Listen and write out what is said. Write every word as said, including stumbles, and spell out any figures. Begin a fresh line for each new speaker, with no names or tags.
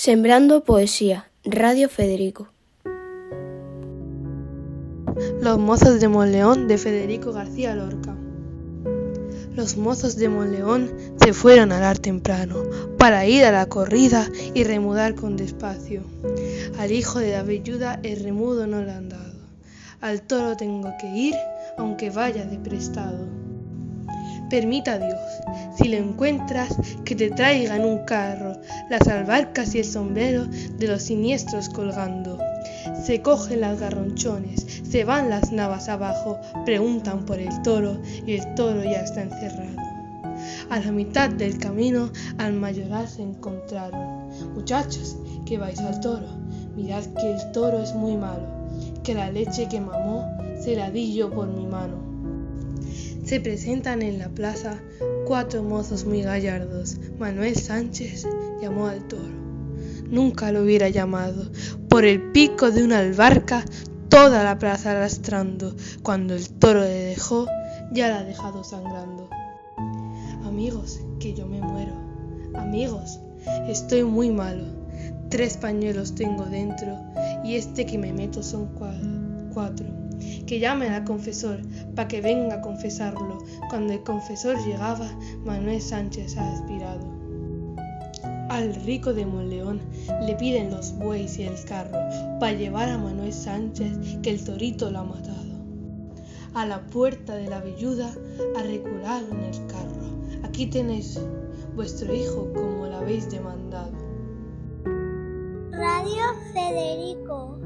Sembrando poesía, Radio Federico.
Los mozos de Monleón, de Federico García Lorca. Los mozos de Monleón se fueron a arar temprano, para ir a la corrida y remudar con despacio. Al hijo de la velluda el remudo no le han dado, al toro tengo que ir, aunque vaya de prestado. Permita Dios, si lo encuentras, que te traigan un carro, las albarcas y el sombrero de los siniestros colgando. Se cogen las garronchones, se van las navas abajo, preguntan por el toro y el toro ya está encerrado. A la mitad del camino al mayoral se encontraron. Muchachos, que vais al toro, mirad que el toro es muy malo, que la leche que mamó se la di yo por mi mano. Se presentan en la plaza cuatro mozos muy gallardos. Manuel Sánchez llamó al toro. Nunca lo hubiera llamado, por el pico de una albarca, toda la plaza arrastrando. Cuando el toro le dejó, ya la ha dejado sangrando. Amigos, que yo me muero. Amigos, estoy muy malo. Tres pañuelos tengo dentro y este que me meto son cuatro. Que llamen al confesor, pa' que venga a confesarlo. Cuando el confesor llegaba, Manuel Sánchez ha expirado. Al rico de Monleón le piden los bueyes y el carro, pa' llevar a Manuel Sánchez, que el torito lo ha matado. A la puerta de la velluda ha reculado en el carro. Aquí tenéis vuestro hijo como lo habéis demandado.
Radio Federico.